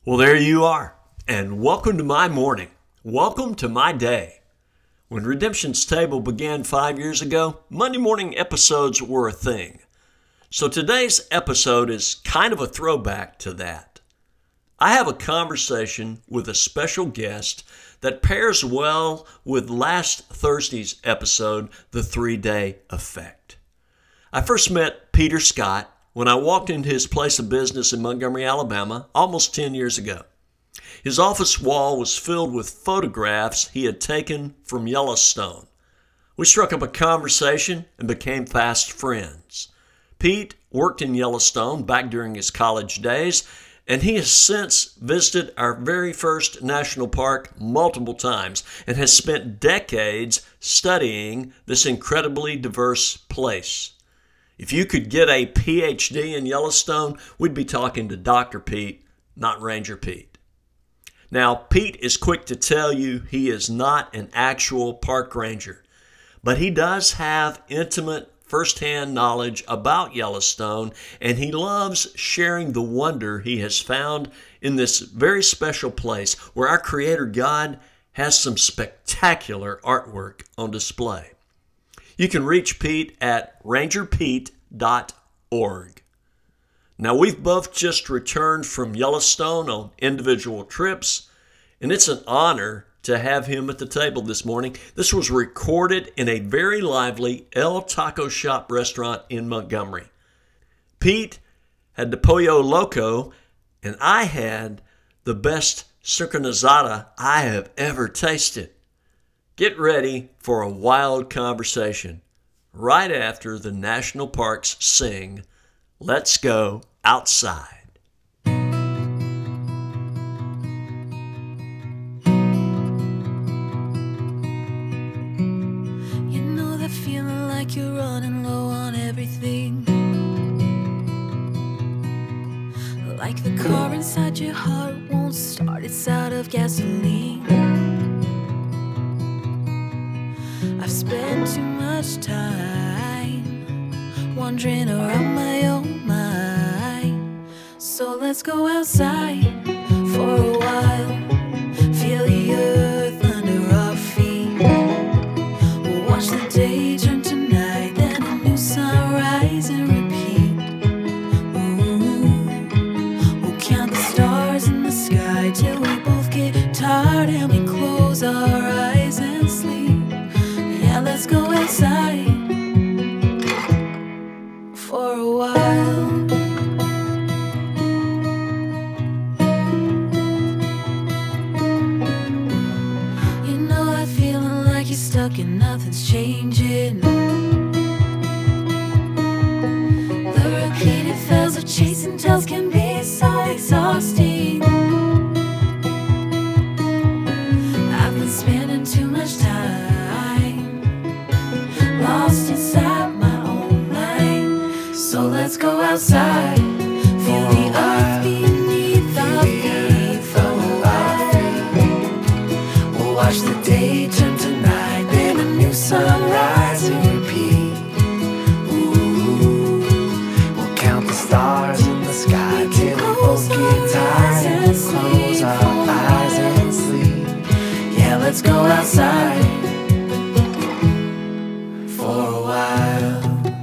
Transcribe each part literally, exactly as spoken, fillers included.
Well, there you are, and welcome to my morning. Welcome to my day. When Redemption's Table began five years ago, Monday morning episodes were a thing. So today's episode is kind of a throwback to that. I have a conversation with a special guest that pairs well with last Thursday's episode, The Three-Day Effect. I first met Peter Scott when I walked into his place of business in Montgomery, Alabama, almost ten years ago. His office wall was filled with photographs he had taken from Yellowstone. We struck up a conversation and became fast friends. Pete worked in Yellowstone back during his college days, and he has since visited our very first national park multiple times and has spent decades studying this incredibly diverse place. If you could get a P H D in Yellowstone, we'd be talking to Doctor Pete, not Ranger Pete. Now, Pete is quick to tell you he is not an actual park ranger, but he does have intimate firsthand knowledge about Yellowstone, and he loves sharing the wonder he has found in this very special place where our Creator God has some spectacular artwork on display. You can reach Pete at ranger pete dot org. Now, we've both just returned from Yellowstone on individual trips, and it's an honor to have him at the table this morning. This was recorded in a very lively El Taco Shop restaurant in Montgomery. Pete had the Pollo Loco, and I had the best synchronizada I have ever tasted. Get ready for a wild conversation right after the national parks sing, "Let's Go Outside." You're running low on everything, like the car inside your heart won't start, it's out of gasoline. I've spent too much time wandering around my own mind, so let's go outside for a while, feel the earth under our feet, we'll watch the day turn to sunrise and repeat. Ooh, we'll count the stars in the sky till we both get tired and we close our eyes and sleep. Yeah, let's go outside for a while. You know that feeling like you're stuck and nothing's changing. Repeated fails of chasing tails can be so exhausting. I've been spending too much time lost inside my own mind. So let's go outside, feel the earth beneath our feet for a while. We'll watch the day turn to night, then a new sunrise and repeat. Stars in the sky till we both get tired and close our eyes and sleep. Yeah, let's go outside for a while.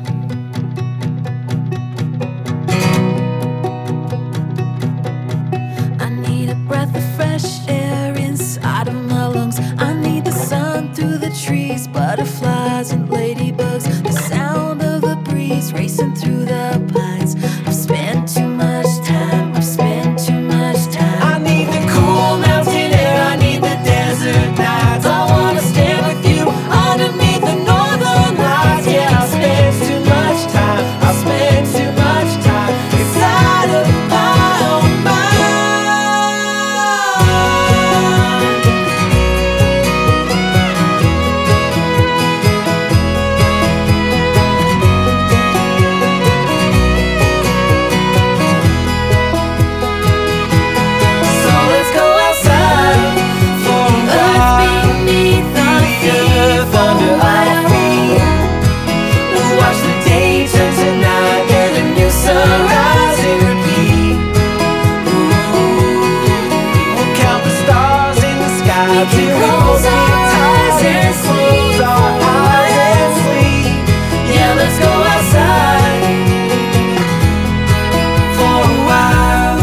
I need a breath of fresh air inside of my lungs. I need the sun through the trees, butterflies and ladybugs, the sound of the breeze racing through the pines. I've spent too much time, I've spent too much time. I need the cool mountain air, I need the desert nights. I wanna and sleep. For a while and sleep. Yeah, let's go outside for a while.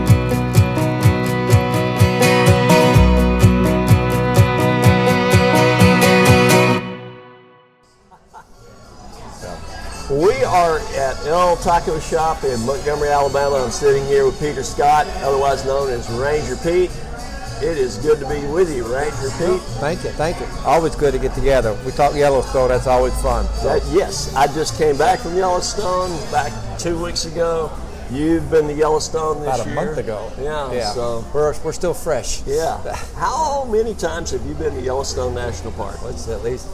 We are at El Taco Shop in Montgomery, Alabama. I'm sitting here with Peter Scott, otherwise known as Ranger Pete. It is good to be with you, Ranger Pete. Thank you, thank you. Always good to get together. We talk Yellowstone, that's always fun. So. That, yes, I just came back from Yellowstone back two weeks ago. You've been to Yellowstone this About a year. month ago. Yeah, yeah. so we're, we're still fresh. yeah. How many times have you been to Yellowstone National Park? It's at least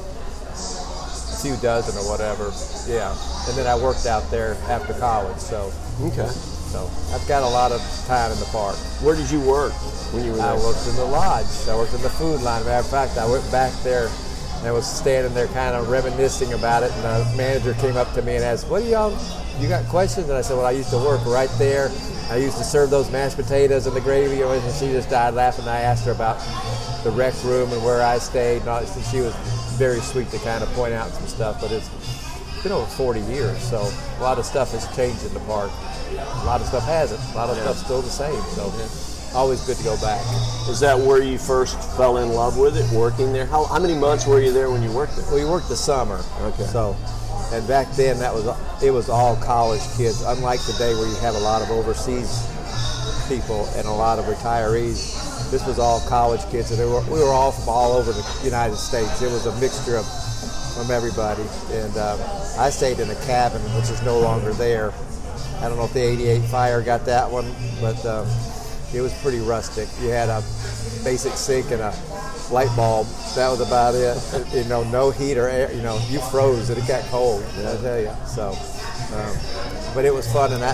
a few dozen or whatever. Yeah. And then I worked out there after college, so Okay. so I've got a lot of time in the park. Where did you work when you were there? I worked in the lodge. I worked in the food line. Matter of fact, I went back there and I was standing there kind of reminiscing about it, and the manager came up to me and asked, what do y'all, you got questions? And I said, well, I used to work right there. I used to serve those mashed potatoes and the gravy, and she just died laughing. I asked her about the rec room and where I stayed, and all, she was very sweet to kind of point out some stuff, but it's been over forty years, so a lot of stuff has changed in the park. A lot of stuff hasn't. A lot of Yeah. stuff's still the same, so always good to go back. Is that where you first fell in love with it, working there? How, how many months were you there when you worked there? We worked the summer, Okay. so, and back then that was it was all college kids. Unlike today where you have a lot of overseas people and a lot of retirees, this was all college kids, and they were, we were all from all over the United States. It was a mixture of from everybody, and um, I stayed in a cabin which is no longer there. I don't know if the eighty-eight fire got that one, but um, it was pretty rustic. You had a basic sink and a light bulb. That was about it. You know, no heat or air. You know, you froze and it got cold. I tell you. So, um, but it was fun, and I,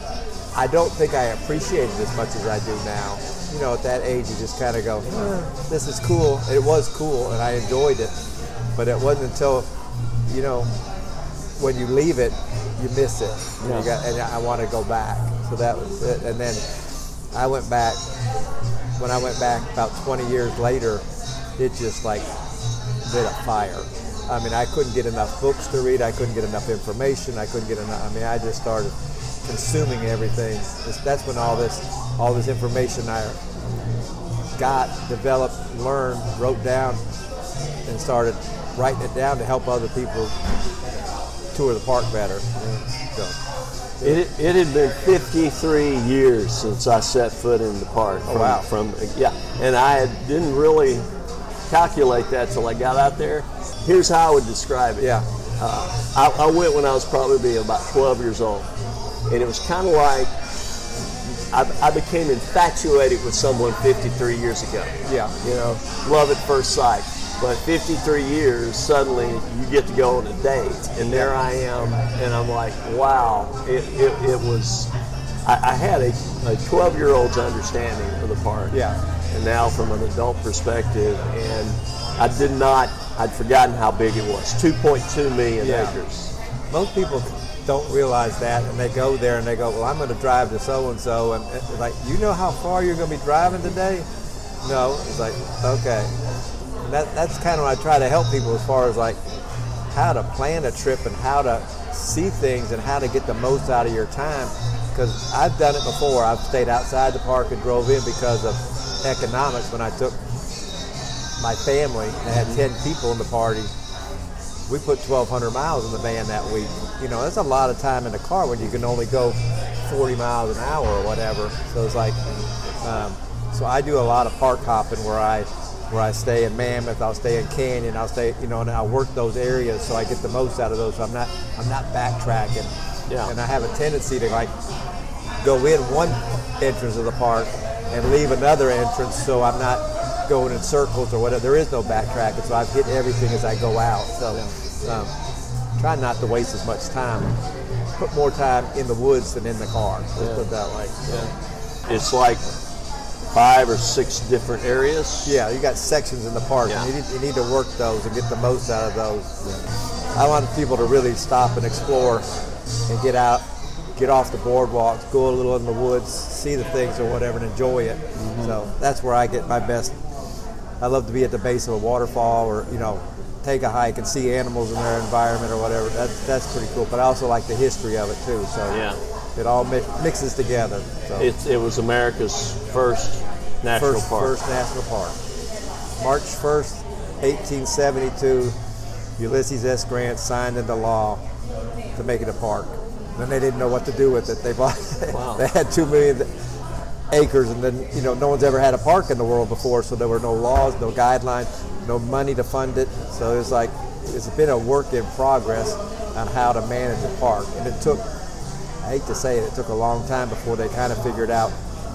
I don't think I appreciate it as much as I do now. You know, at that age, you just kind of go, eh, "This is cool." It was cool, and I enjoyed it. But it wasn't until, you know, when you leave it, you miss it. And, Yeah. you got, and I want to go back. So that was it. And then I went back, when I went back about twenty years later, it just like lit a fire. I mean, I couldn't get enough books to read. I couldn't get enough information. I couldn't get enough. I mean, I just started consuming everything. It's, that's when all this, all this information I got, developed, learned, wrote down, and started writing it down to help other people tour the park better. So, It, it had been fifty-three years since I set foot in the park. Oh, From, wow. From yeah, and I had, didn't really calculate that till I got out there. Here's how I would describe it. yeah, Uh, I, I went when I was probably about twelve years old, and it was kind of like I, I became infatuated with someone fifty-three years ago. yeah. You know, love at first sight. But fifty-three years, suddenly you get to go on a date, and there I am, and I'm like, wow, it, it, it was, I, I had a, a twelve-year-old's understanding of the park. Yeah. And now from an adult perspective, and I did not, I'd forgotten how big it was, two point two million Yeah. acres. Most people don't realize that, and they go there and they go, well, I'm going to drive to so-and-so, and it's like, you know how far you're going to be driving today? No. It's like, okay. And that, that's kind of what I try to help people as far as like how to plan a trip and how to see things and how to get the most out of your time. Because I've done it before. I've stayed outside the park and drove in because of economics. When I took my family, I had ten people in the party, we put twelve hundred miles in the van that week. You know, that's a lot of time in the car when you can only go forty miles an hour or whatever. So it's like, um, so I do a lot of park hopping where I where I stay in Mammoth, I'll stay in Canyon, I'll stay, you know, and I'll work those areas so I get the most out of those. So I'm not, I'm not backtracking. Yeah. And I have a tendency to like go in one entrance of the park and leave another entrance, so I'm not going in circles or whatever. There is no backtracking, so I've hit everything as I go out. So um, try not to waste as much time. Put more time in the woods than in the car. Let's Yeah. put it that way. Yeah. It's like five or six different areas. Yeah, you got sections in the park, Yeah. and you need, you need to work those and get the most out of those. I want people to really stop and explore and get out, get off the boardwalks, go a little in the woods, see the things or whatever, and enjoy it. Mm-hmm. So that's where I get my best I love to be at the base of a waterfall, or you know, take a hike and see animals in their environment or whatever. That, that's pretty cool. But I also like the history of it too. So Yeah. it all mi- mixes together. So It's, it was America's first national first, park. first national park. March first, eighteen seventy-two, Ulysses S. Grant signed into law to make it a park. Then they didn't know what to do with it. They bought. Wow. They had two million acres, and then you know no one's ever had a park in the world before, so there were no laws, no guidelines, no money to fund it. So it's like it's been a work in progress on how to manage a park, and it took. I hate to say it, it took a long time before they kind of figured out.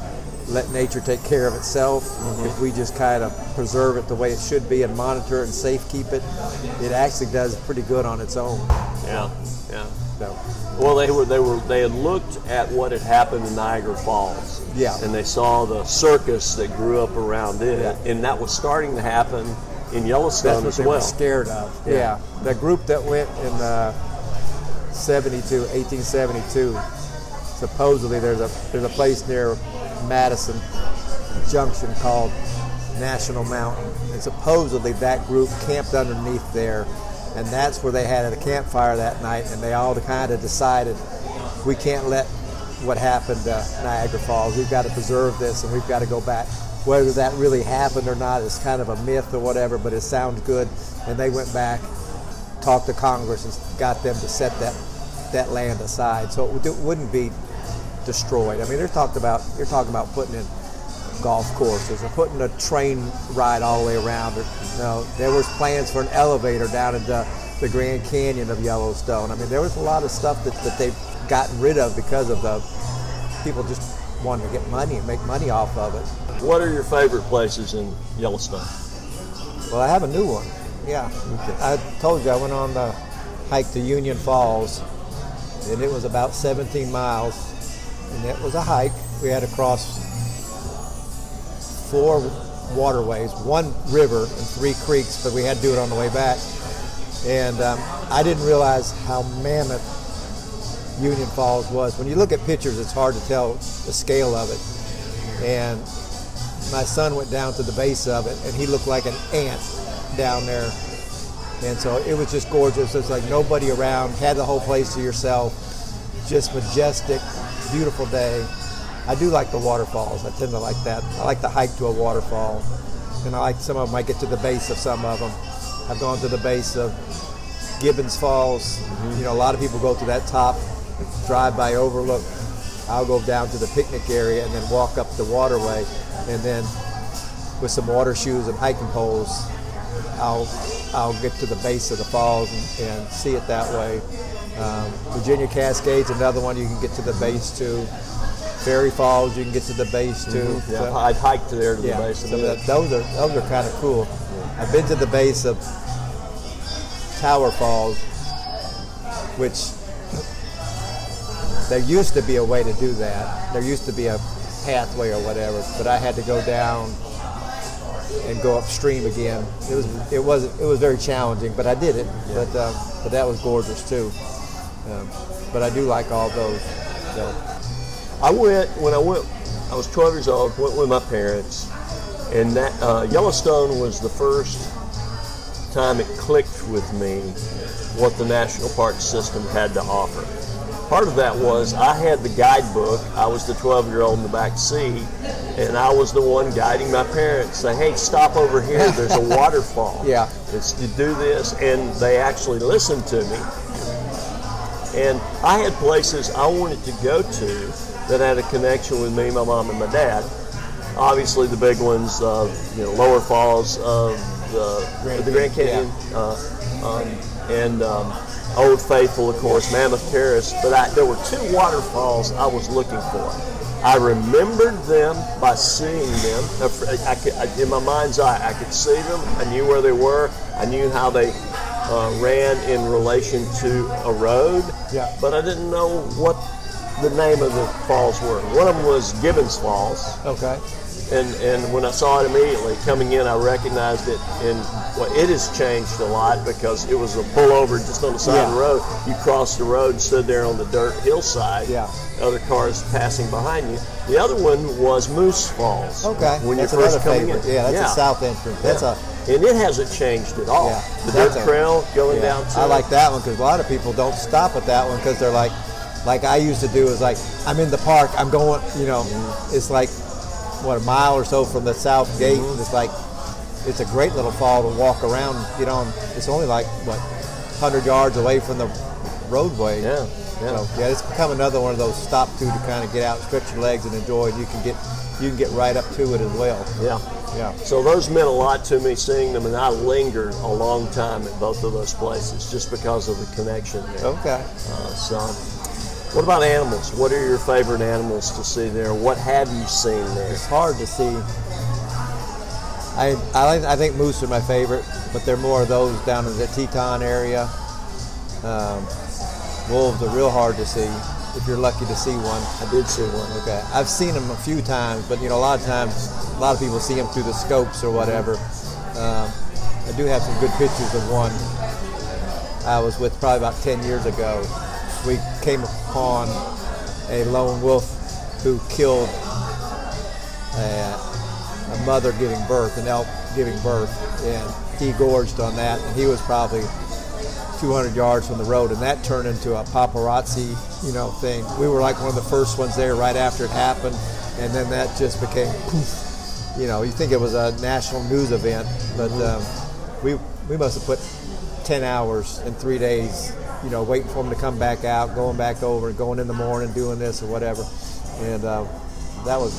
Let nature take care of itself. Mm-hmm. If we just kind of preserve it the way it should be and monitor it and safe keep it, it actually does pretty good on its own. Yeah, yeah. So, Well, they were they were they had looked at what had happened in Niagara Falls. Yeah. And they saw the circus that grew up around it, Yeah. and that was starting to happen in Yellowstone that's what as they well. were scared of. Yeah. Yeah. The group that went in uh, seventy-two, eighteen seventy-two, supposedly there's a there's a place near Madison Junction called National Mountain, and supposedly that group camped underneath there, and that's where they had a campfire that night, and they all kind of decided we can't let what happened to Niagara Falls. We've got to preserve this, and we've got to go back. Whether that really happened or not is kind of a myth or whatever, but it sounds good. And they went back, talked to Congress, and got them to set that that land aside so it wouldn't be destroyed. I mean, they're talking about you're talking about putting in golf courses or putting a train ride all the way around. Or, you know, there was plans for an elevator down into the Grand Canyon of Yellowstone. I mean, there was a lot of stuff that, that they've gotten rid of because of the people just wanting to get money and make money off of it. What are your favorite places in Yellowstone? Well, I have a new one. Yeah. Okay. I told you I went on the hike to Union Falls, and it was about seventeen miles, and it was a hike. We had to cross four waterways, one river, and three creeks, but we had to do it on the way back. And um, I didn't realize how mammoth Union Falls was. When you look at pictures, it's hard to tell the scale of it. And my son went down to the base of it, and he looked like an ant down there. And so it was just gorgeous. There's like nobody around, had the whole place to yourself. Just majestic, beautiful day. I do like the waterfalls. I tend to like that. I like to hike to a waterfall. And I like some of them. I get to the base of some of them. I've gone to the base of Gibbons Falls. Mm-hmm. You know, a lot of people go to that top, drive by overlook. I'll go down to the picnic area and then walk up the waterway. And then with some water shoes and hiking poles, I'll I'll get to the base of the falls and, and see it that way. Um, Virginia Cascades, another one you can get to the base to. Fairy Falls, you can get to the base too. Mm-hmm. Yeah, So, I've hiked to there to yeah, the base of so it. that, those are those are kind of cool. I've been to the base of Tower Falls, which there used to be a way to do that. There used to be a pathway or whatever, but I had to go down and go upstream again. It was it was it was very challenging, but I did it. Yeah. But uh, but that was gorgeous too. Um, but I do like all those. So. I went when I went. I was twelve years old. Went with my parents, and that uh, Yellowstone was the first time it clicked with me what the national park system had to offer. Part of that was I had the guidebook. I was the twelve-year-old in the back seat, and I was the one guiding my parents. Say, "Hey, stop over here. There's a waterfall. Yeah, it's, you do this," and they actually listened to me. And I had places I wanted to go to that had a connection with me, my mom, and my dad. Obviously, the big ones, uh, you know, Lower Falls of the Grand the Grand Canyon, yeah. uh, um, and um, Old Faithful, of course, Mammoth Terrace. But I, there were two waterfalls I was looking for. I remembered them by seeing them. I could, I, in my mind's eye, I could see them. I knew where they were. I knew how they uh, ran in relation to a road. Yeah. But I didn't know what the name of the falls were. One of them was Gibbons Falls. Okay. And and when I saw it immediately coming in, I recognized it. And well, it has changed a lot because it was a pullover just on the side Yeah. of the road. You crossed the road and stood there on the dirt hillside. Yeah. other cars passing behind you. The other one was Moose Falls. Okay, when that's you're first another coming favorite. in. Yeah, that's yeah. a south entrance. That's Yeah. a And it hasn't changed at all. Yeah, the that's dirt a- trail going yeah. down to I like that one because a lot of people don't stop at that one because they're like, like I used to do is like, I'm in the park, I'm going, you know, Mm-hmm. it's like, what, a mile or so from the south gate. Mm-hmm. It's like, it's a great little fall to walk around, get on. It's only like, what, one hundred yards away from the roadway. Yeah, yeah. So, yeah, it's become another one of those stop to to kind of get out, stretch your legs and enjoy. And you can get, you can get right up to it as well. Yeah. Yeah. So those meant a lot to me, seeing them, and I lingered a long time at both of those places just because of the connection there. Okay. Uh, so, what about animals? What are your favorite animals to see there? What have you seen there? It's hard to see. I, I I think moose are my favorite, but they're more of those down in the Teton area. Um, wolves are real hard to see if you're lucky to see one. I did see one. Okay, I've seen them a few times, but you know a lot of times a lot of people see them through the scopes or whatever. Um, I do have some good pictures of one I was with probably about ten years ago. We came upon a lone wolf who killed a, a mother giving birth, an elk giving birth, and he gorged on that, and he was probably two hundred yards from the road, and that turned into a paparazzi, you know, thing. We were like one of the first ones there right after it happened, and then that just became poof. You know, you think it was a national news event, but um, we we must have put ten hours in three days, you know, waiting for them to come back out, going back over, going in the morning, doing this or whatever, and uh, that was,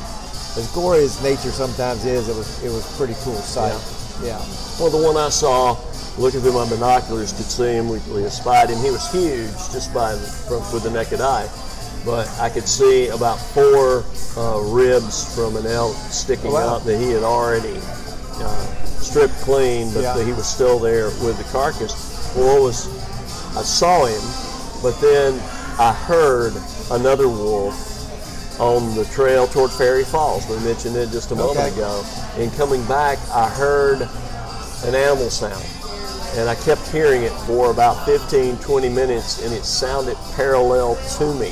as gory as nature sometimes is, it was it was a pretty cool sight. Yeah. yeah. Well, the one I saw, looking through my binoculars, could see him. We, we espied him. He was huge just by the, from, with the naked eye, but I could see about four uh, ribs from an elk sticking Oh, wow. out that he had already uh, stripped clean, but Yeah. he was still there with the carcass. Well, it was, I saw him, but then I heard another wolf on the trail toward Ferry Falls. We mentioned it just a moment Okay. ago. And coming back, I heard an animal sound. And I kept hearing it for about fifteen, twenty minutes, and it sounded parallel to me.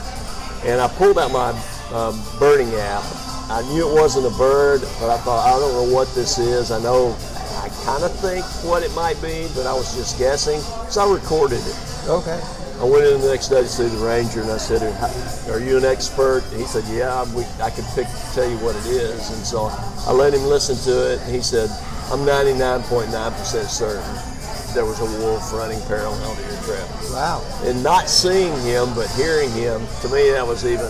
And I pulled out my uh, birding app. I knew it wasn't a bird, but I thought, I don't know what this is. I know, I kind of think what it might be, but I was just guessing. So I recorded it. Okay. I went in the next day to see the ranger, and I said, "Are you an expert?" And he said, "Yeah, we, I can pick, tell you what it is." And so I let him listen to it, and he said, "I'm ninety-nine point nine percent certain there was a wolf running parallel to your trail." Wow. And not seeing him, but hearing him, to me that was even,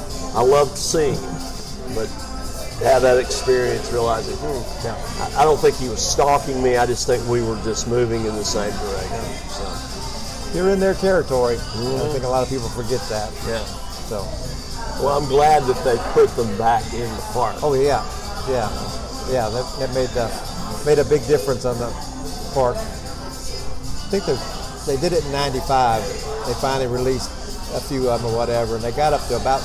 I loved seeing him, but to have that experience, realizing, hmm, Yeah. I, I don't think he was stalking me, I just think we were just moving in the same direction. So, You're in their territory. I think a lot of people forget that. yeah. So. Well, I'm glad that they put them back in the park. Oh yeah, yeah, yeah. That, that made the made a big difference on the park. I think they they did it in ninety-five. They finally released a few of them or whatever, and they got up to about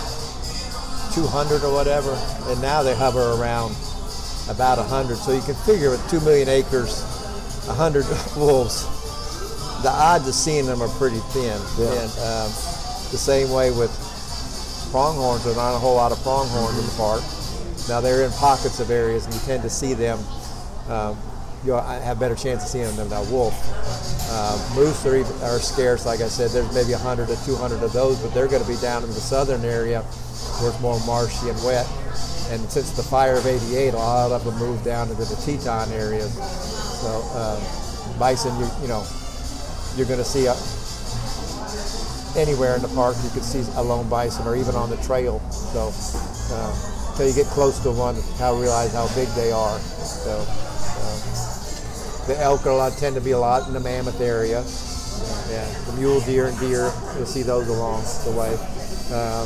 two hundred or whatever, and now they hover around about one hundred. So you can figure with two million acres, one hundred wolves, the odds of seeing them are pretty thin. Yeah. And um, the same way with pronghorns, there's not a whole lot of pronghorns in the park. Now they're in pockets of areas, and you tend to see them. Um, you have a better chance of seeing them than a wolf. Uh, moose are, even, are scarce, like I said. There's maybe one hundred to two hundred of those, but they're going to be down in the southern area where it's more marshy and wet. And since the fire of eighty-eight, a lot of them moved down into the Teton area. So um, bison, you, you know, you're going to see a, anywhere in the park you could see a lone bison, or even on the trail. So uh, until you get close to one, how realize how big they are. So uh, the elk are a lot, tend to be a lot in the Mammoth area. Yeah, the mule deer and deer, you'll see those along the way. Um,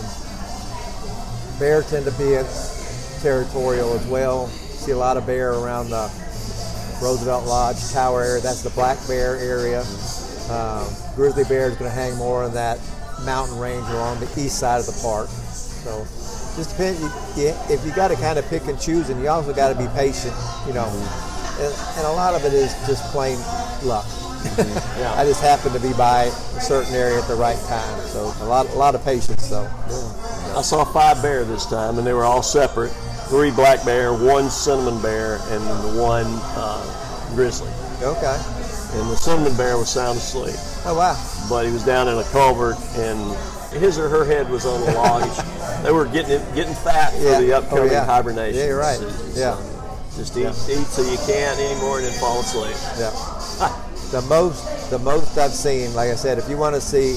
bear tend to be in territorial as well. See a lot of bear around the Roosevelt Lodge Tower area. That's the black bear area. Um, grizzly bear is going to hang more in that mountain range along the east side of the park. So just depends. You, you, if you got to kind of pick and choose, and you also got to be patient, you know. And, and a lot of it is just plain luck. Mm-hmm. Yeah. I just happened to be by a certain area at the right time. So a lot, a lot of patience, though. Yeah. I saw five bear this time, and they were all separate. Three black bear, one cinnamon bear, and one uh, grizzly. Okay. And the cinnamon bear was sound asleep. Oh, wow. But he was down in a culvert, and his or her head was on a log. They were getting it, getting fat for yeah. the upcoming oh, yeah. hibernation. Yeah, you're right. season. Yeah. So just eat, yeah. eat till you can't anymore, and then fall asleep. Yeah. the most, the most I've seen, like I said, if you want to see,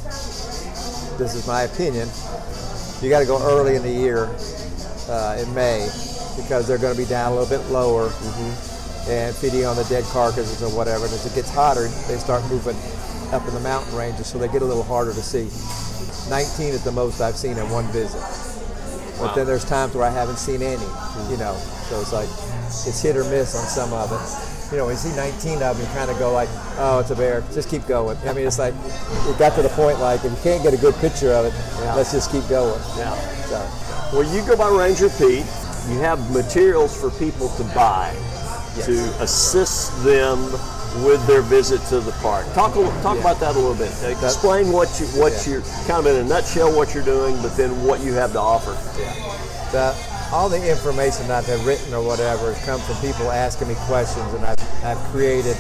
this is my opinion, you got to go early in the year, uh, in May, because they're going to be down a little bit lower. Mm-hmm. And feeding on the dead carcasses or whatever. And as it gets hotter, they start moving up in the mountain ranges, so they get a little harder to see. nineteen is the most I've seen in one visit. But wow. then there's times where I haven't seen any, you know. So it's like, it's hit or miss on some of it. You know, when you see nineteen of them, you kind of go like, oh, it's a bear, just keep going. I mean, it's like, it got to the point like, if you can't get a good picture of it, yeah. let's just keep going. Yeah. So. Well, you go by Ranger Pete. You have materials for people to buy. Yes. To assist them with their visit to the park. Talk a, talk yeah. about that a little bit. Explain what you what yeah. you're kind of in a nutshell what you're doing, but then what you have to offer. Yeah. The, all the information that I've written or whatever has come from people asking me questions, and I've, I've created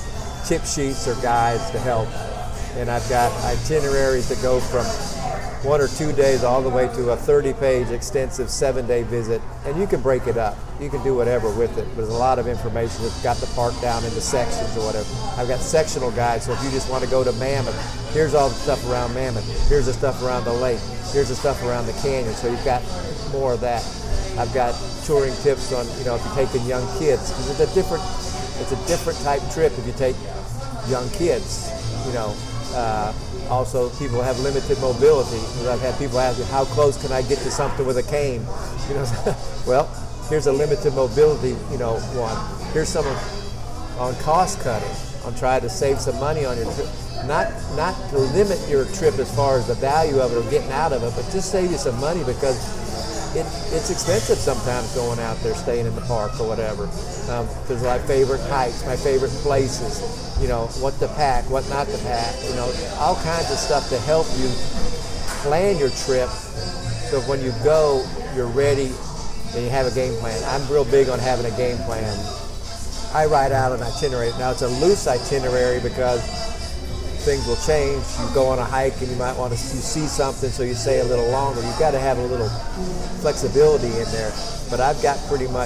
tip sheets or guides to help. And I've got itineraries that go from one or two days all the way to a thirty-page extensive seven-day visit, and you can break it up. You can do whatever with it. There's a lot of information. It's got the park down into sections or whatever. I've got sectional guides, so if you just want to go to Mammoth, here's all the stuff around Mammoth. Here's the stuff around the lake. Here's the stuff around the canyon. So you've got more of that. I've got touring tips on, you know, if you're taking young kids, because it's a different, it's a different type trip if you take young kids, you know. Uh, also, people have limited mobility. I've had people ask me, how close can I get to something with a cane? You know, well, here's a limited mobility, you know, one. Here's some on cost cutting, on trying to save some money on your trip. Not not to limit your trip as far as the value of it or getting out of it, but just save you some money, because it, it's expensive sometimes going out there, staying in the park or whatever. Because um, my favorite hikes, my favorite places, you know, what to pack, what not to pack, you know, all kinds of stuff to help you plan your trip, so when you go, you're ready and you have a game plan. I'm real big on having a game plan. I write out an itinerary. Now, it's a loose itinerary because things will change. You go on a hike and you might want to you see something, so you stay a little longer. You've got to have a little flexibility in there. But I've got pretty much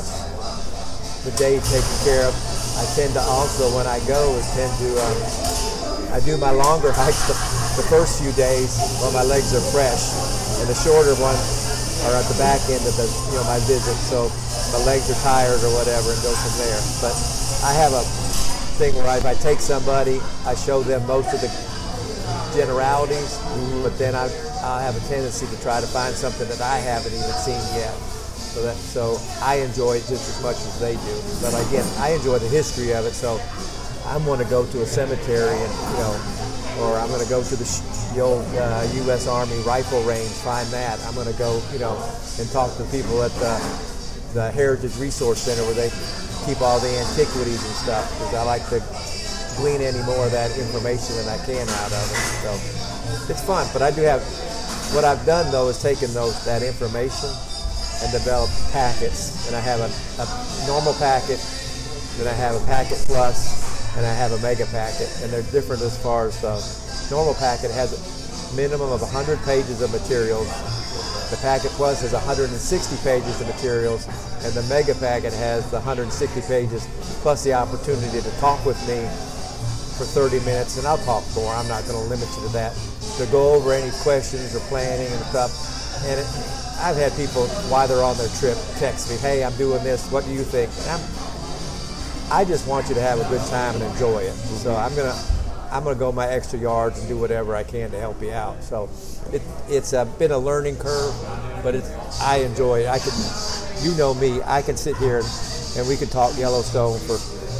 the day taken care of. I tend to also, when I go, is tend to, um, I do my longer hikes the, the first few days while my legs are fresh, and the shorter ones are at the back end of the, you know, my visit, so my legs are tired or whatever, and go from there. But I have a thing where I, if I take somebody, I show them most of the generalities, mm-hmm. but then I, I have a tendency to try to find something that I haven't even seen yet. So that, so I enjoy it just as much as they do. But again, I enjoy the history of it. So I'm going to go to a cemetery, and you know, or I'm going to go to the, the old uh, U S Army rifle range, find that. I'm going to go, you know, and talk to people at the, the Heritage Resource Center where they keep all the antiquities and stuff, because I like to glean any more of that information that I can out of it. So it's fun. But I do have, what I've done though is taken those that information and developed packets. And I have a, a normal packet, then I have a packet plus, and I have a mega packet. And they're different as far as the normal packet has a minimum of one hundred pages of materials. The packet plus has one hundred sixty pages of materials, and the mega packet has the one hundred sixty pages plus the opportunity to talk with me for thirty minutes, and I'll talk more. I'm not going to limit you to that. To go over any questions or planning and stuff. And it, I've had people, while they're on their trip, text me, hey, I'm doing this, what do you think? And I'm, I just want you to have a good time and enjoy it. So I'm going to I'm going to go my extra yards and do whatever I can to help you out. So it, it's uh, been a learning curve, but it's, I enjoy it. I can, you know me, I can sit here and, and we can talk Yellowstone for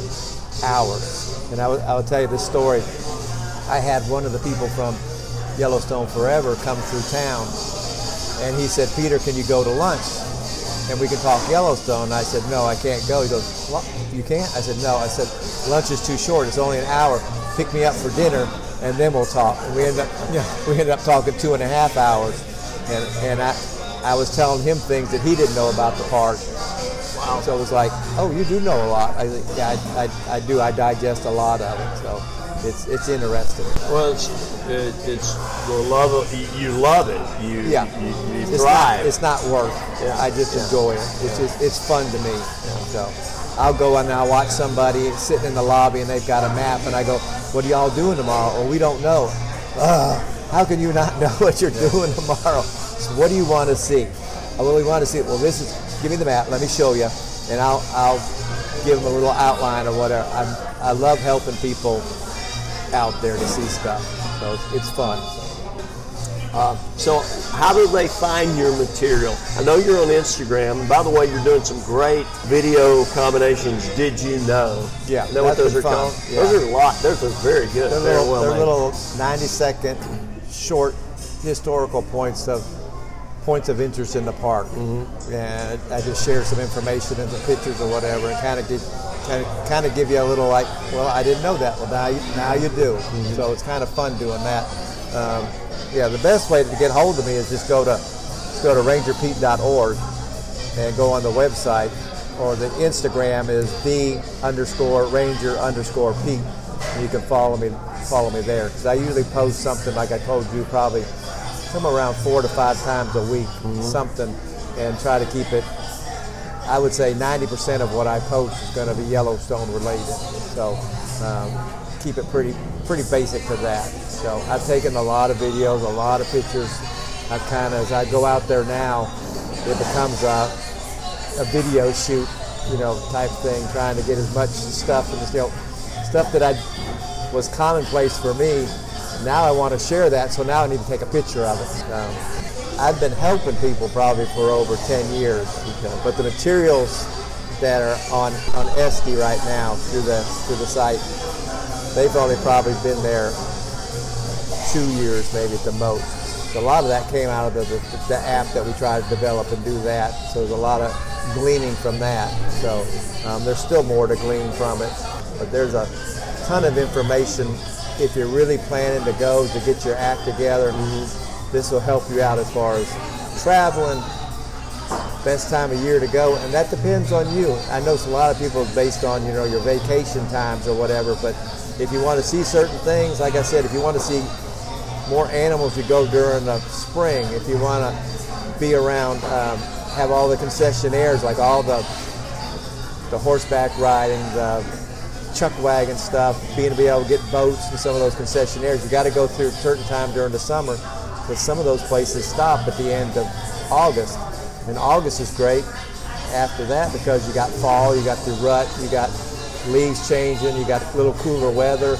hours. And I will, I will tell you this story. I had one of the people from Yellowstone Forever come through town, and he said, Peter, can you go to lunch? And we can talk Yellowstone. And I said, no, I can't go. He goes, what? You can't? I said, no. I said, lunch is too short. It's only an hour. pick me up for dinner, and then we'll talk. And we ended up, you know, we ended up talking two and a half hours, and and I, I was telling him things that he didn't know about the park. Wow. So it was like, oh, you do know a lot. I think, yeah, I, I, I do. I digest a lot of it. So it's it's interesting. Well, it's it, it's the love of you, you love it. You yeah. you, you it's thrive. Not, it's not work. Yeah. I just yeah. enjoy it. It's yeah. just it's fun to me. Yeah. So I'll go and I'll watch somebody sitting in the lobby and they've got a map, and I go, what are y'all doing tomorrow? Well, we don't know. Uh, how can you not know what you're yeah. doing tomorrow? So what do you want to see? Oh, well, we want to see it. Well, this is. Give me the map. Let me show you, and I'll I'll give them a little outline or whatever. I I love helping people out there to see stuff, so it's, it's fun. Uh, so how do they find your material? I know you're on Instagram. And by the way, you're doing some great video combinations. Did you know? Yeah. You know what those are fun. called? Yeah. Those are a lot. Those are very good. They're, very little, well they're made. little ninety second short historical points of points of interest in the park, mm-hmm. and I just share some information and the pictures or whatever, and kind of give kind of kind of give you a little like, well, I didn't know that. Well, now you, now you do. Mm-hmm. So it's kind of fun doing that. Um, yeah, the best way to get hold of me is just go to just go to ranger pete dot org and go on the website, or the Instagram is the underscore ranger underscore Pete, and you can follow me follow me there, because I usually post something like I told you, probably somewhere around four to five times a week, mm-hmm. something, and try to keep it. I would say ninety percent of what I post is going to be Yellowstone related, so um, keep it pretty pretty basic to that. So I've taken a lot of videos, a lot of pictures. I kind of, as I go out there now, it becomes a, a video shoot, you know, type thing, trying to get as much stuff and you know, stuff that I was commonplace for me. Now I want to share that, so now I need to take a picture of it. Um, I've been helping people probably for over ten years, but the materials that are on on Esky right now through the through the site, they've only probably been there two years, maybe at the most. So a lot of that came out of the, the, the app that we tried to develop and do that. So there's a lot of gleaning from that. So um, there's still more to glean from it, but there's a ton of information. If you're really planning to go to get your act together, mm-hmm. this will help you out as far as traveling, best time of year to go, and that depends on you. I know a lot of people it's based on, you know, your vacation times or whatever, but if you want to see certain things, like I said, if you want to see more animals, you go during the spring. If you want to be around, um, have all the concessionaires, like all the the horseback riding, the chuck wagon stuff, being to be able to get boats and some of those concessionaires, you got to go through a certain time during the summer, because some of those places stop at the end of August, and August is great after that because you got fall, you got the rut, you got leaves changing, you got a little cooler weather,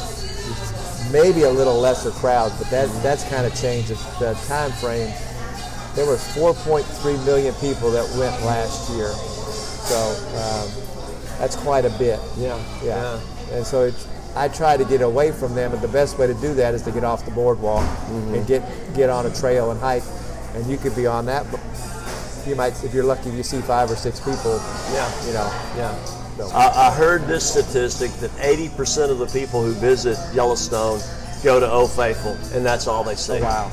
maybe a little lesser crowd, but that that's kind of changed the time frame. There were four point three million people that went last year, so um, that's quite a bit. Yeah, yeah. yeah. And so it's, I try to get away from them, and the best way to do that is to get off the boardwalk mm-hmm. and get get on a trail and hike. And you could be on that, but you might, if you're lucky, you see five or six people. Yeah, you know. yeah. So. I, I heard this statistic that eighty percent of the people who visit Yellowstone go to Old Faithful, and that's all they see. Oh, wow.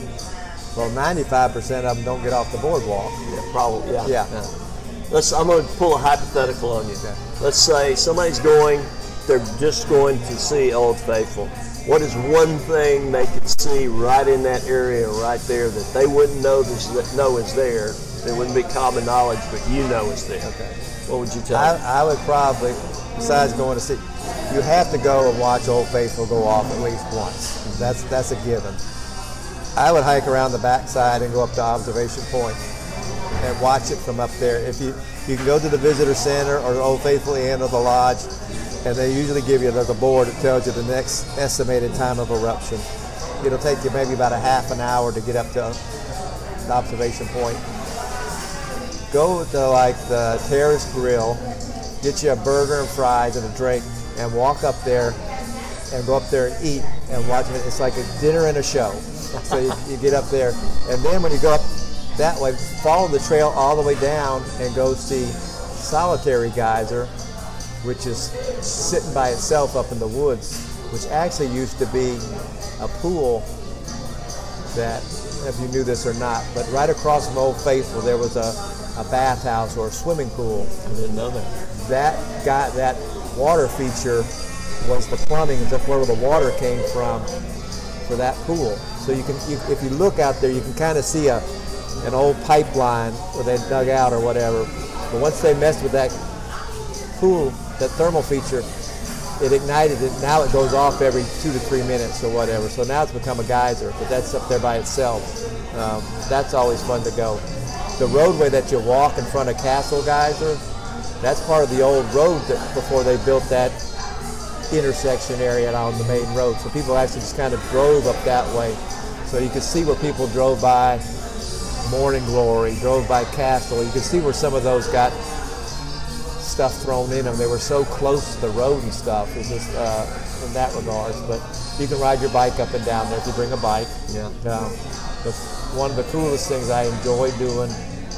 Well, ninety-five percent of them don't get off the boardwalk. Yeah, probably. Yeah. Yeah. yeah. Let's. I'm going to pull a hypothetical on you. Okay. Let's say somebody's going. They're just going to see Old Faithful. What is one thing they could see right in that area, right there, that they wouldn't know this, that know is there? It wouldn't be common knowledge, but you know is there. Okay. What would you tell I, them? I would probably, besides going to see, you have to go and watch Old Faithful go off at least once. Mm-hmm. That's that's a given. I would hike around the backside and go up to Observation Point and watch it from up there. If you you can go to the visitor center or the Old Faithful Inn or the lodge, and they usually give you there's a board that tells you the next estimated time of eruption. It'll take you maybe about a half an hour to get up to the Observation Point. Go to like the Terrace Grill, get you a burger and fries and a drink, and walk up there and go up there and eat and watch it. It's like a dinner and a show. So you, you get up there, and then when you go up that way, follow the trail all the way down and go see Solitary Geyser, which is sitting by itself up in the woods. which actually used to be a pool that, if you knew this or not, but right across from Old Faithful there was a, a bathhouse or a swimming pool. I didn't know that. That got that water feature was the plumbing, just where the water came from for that pool. So you can, you, if you look out there, you can kind of see a an old pipeline where they dug out or whatever. But once they messed with that pool, that thermal feature, it ignited it. Now it goes off every two to three minutes or whatever. So now it's become a geyser, but that's up there by itself. Um, that's always fun to go. The roadway that you walk in front of Castle Geyser, that's part of the old road that before they built that intersection area on the main road. So people actually just kind of drove up that way. So you could see where people drove by Morning Glory, drove by Castle. You could see where some of those got stuff thrown in them. They were so close to the road and stuff. It's just uh, in that regards. But you can ride your bike up and down there if you bring a bike. Yeah. Um, the, one of the coolest things I enjoy doing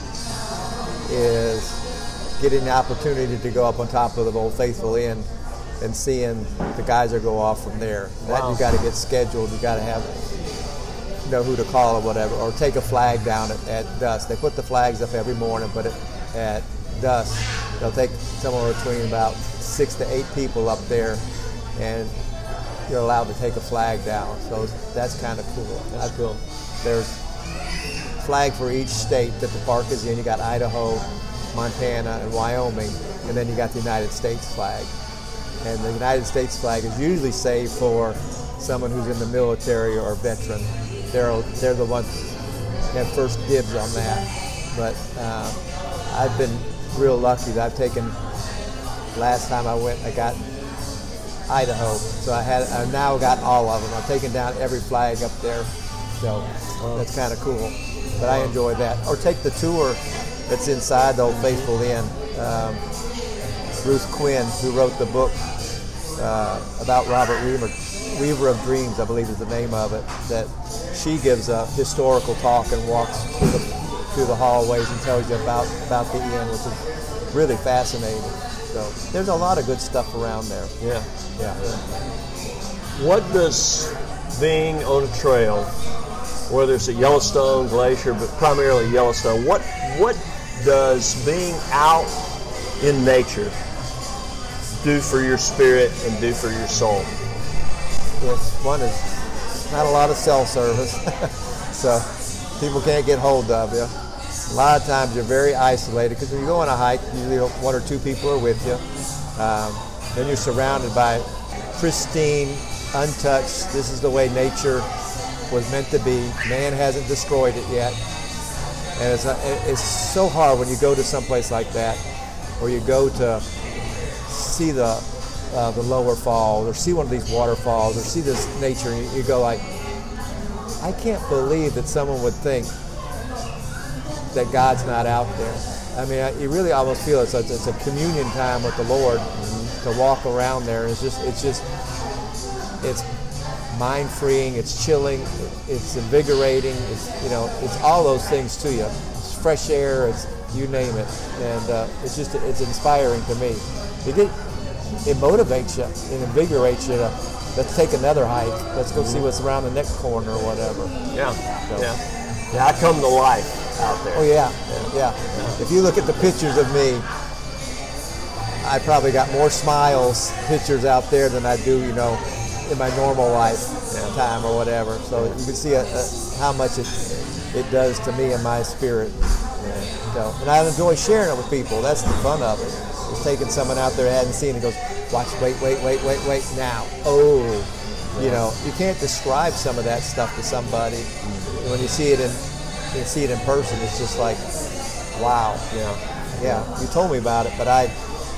is getting the opportunity to go up on top of the Old Faithful Inn and seeing the geyser go off from there. That Wow. you got to get scheduled. You got to have know who to call or whatever, or take a flag down at, at dusk. They put the flags up every morning, but at, at dusk they'll take somewhere between about six to eight people up there, and you're allowed to take a flag down. So that's kind of cool. That's cool. There's flag for each state that the park is in. You got Idaho, Montana, and Wyoming, and then you got the United States flag. And the United States flag is usually saved for someone who's in the military or a veteran. They're, they're the ones that have first dibs on that. But uh, I've been real lucky that I've taken, last time I went, I got Idaho. So I had, I've now got all of them. I've taken down every flag up there. So wow. That's kind of cool. But I enjoy that. Or take the tour that's inside the Old Faithful Inn. Um, Ruth Quinn, who wrote the book uh, about Robert Weaver, Weaver of Dreams, I believe is the name of it, that she gives a historical talk and walks through the, through the hallways and tells you about, about the inn, which is really fascinating. So there's a lot of good stuff around there. Yeah. Yeah. What does being on a trail, whether it's at Yellowstone, Glacier, but primarily Yellowstone, what what does being out in nature do for your spirit and do for your soul? Yes, one is not a lot of cell service, so people can't get hold of you. A lot of times you're very isolated because when you go on a hike, usually one or two people are with you. Um, then you're surrounded by pristine, untouched. This is the way nature was meant to be. Man hasn't destroyed it yet. And it's, it's so hard when you go to someplace like that, or you go to see the uh, the lower falls, or see one of these waterfalls, or see this nature, and you, you go like, I can't believe that someone would think that God's not out there. I mean, I, you really almost feel it's a, it's a communion time with the Lord mm-hmm. to walk around there. It's just, it's just, it's mind freeing, it's chilling, it's invigorating, it's, you know, it's all those things to you. It's fresh air, it's, you name it, and uh, it's just, it's inspiring to me. It, get, it motivates you, it invigorates you to, let's take another hike, let's go see what's around the next corner or whatever. Yeah, so. yeah. Yeah, I come to life out there. Oh yeah, yeah, yeah. If you look at the pictures of me, I probably got more smiles pictures out there than I do, you know, in my normal life yeah. time or whatever. So you can see a, a, how much it it does to me and my spirit. Yeah. So, and I enjoy sharing it with people. That's the fun of it. Just taking someone out there who hadn't seen it, goes, watch, wait, wait, wait, wait, wait, now. Oh, yeah. You know, you can't describe some of that stuff to somebody. Mm-hmm. When you see it in, you see it in person, it's just like, wow. Yeah. Yeah. You told me about it, but I.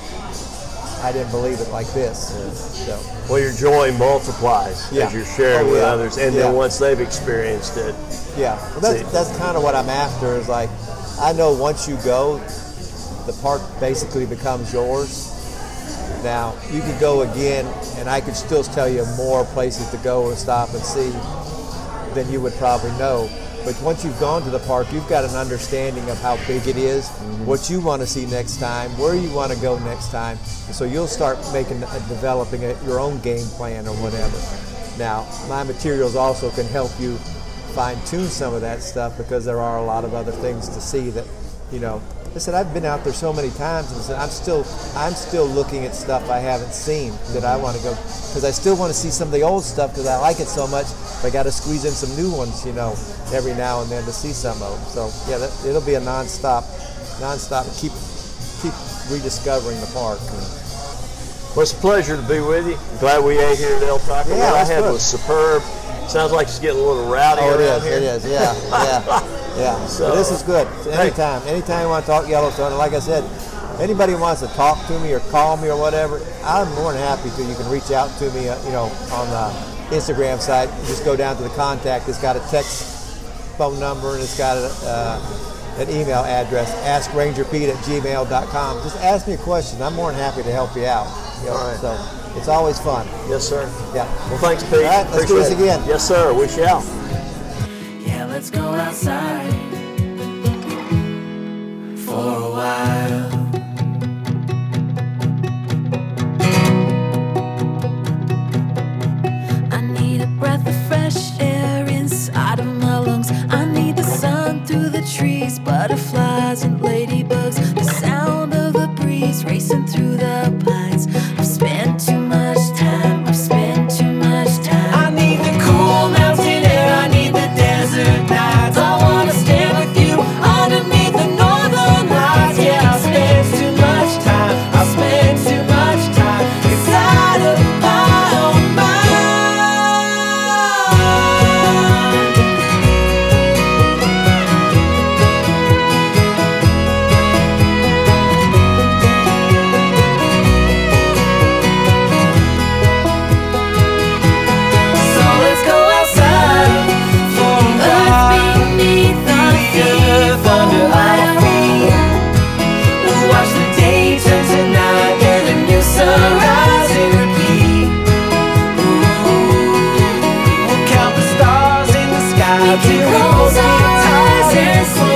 I didn't believe it like this. Yeah. So. Well, your joy multiplies yeah. as you're sharing oh, with yeah. others, and yeah. then once they've experienced it. Yeah, well, that's see. that's kind of what I'm after. Is like, I know once you go, the park basically becomes yours. Now you could go again, and I could still tell you more places to go and stop and see than you would probably know. But once you've gone to the park, you've got an understanding of how big it is, mm-hmm. what you want to see next time, where you want to go next time. So you'll start making, uh, developing a, your own game plan or whatever. Now, my materials also can help you fine-tune some of that stuff because there are a lot of other things to see that, you know. I said I've been out there so many times, and said I'm still I'm still looking at stuff I haven't seen that I want to go, because I still want to see some of the old stuff because I like it so much. But I got to squeeze in some new ones, you know, every now and then to see some of them. So yeah, that, it'll be a non-stop, non-stop. Keep keep rediscovering the park. Well, it's a pleasure to be with you. Glad we ate here at El Taco. Yeah, what I had good. was superb. Sounds like it's getting a little rowdy Oh, it around is. here. It is. Yeah. Yeah. Yeah. So, But this is good. So anytime, anytime you want to talk Yellowstone, and like I said, anybody who wants to talk to me or call me or whatever, I'm more than happy to. You can reach out to me, uh, you know, on the Instagram site. You just go down to the contact. It's got a text phone number and it's got a, uh, an email address. ask ranger pete at gmail dot com. Just ask me a question. I'm more than happy to help you out. You know, All right. So it's always fun. Yes, sir. Yeah. Well, thanks, Pete. All right, let's do Appreciate this it. again. Yes, sir. We shall. Yeah, let's go outside for a while. I need a breath of fresh air inside of my lungs. I need the sun through the trees, butterflies and ladybugs, the sound of the breeze racing through the pines. I've spent too much time, I've spent too much time. I need the cool mountain air, I need the desert nights. I wanna stand with you underneath the northern lights. Yeah, I spent too much time, I spent too much time inside of my own mind. So let's go outside for a while. Beneath our feet under our feet. We'll watch the day turn to night and a new sunrise and repeat. Ooh, we'll count the stars in the sky till we close our eyes and sleep.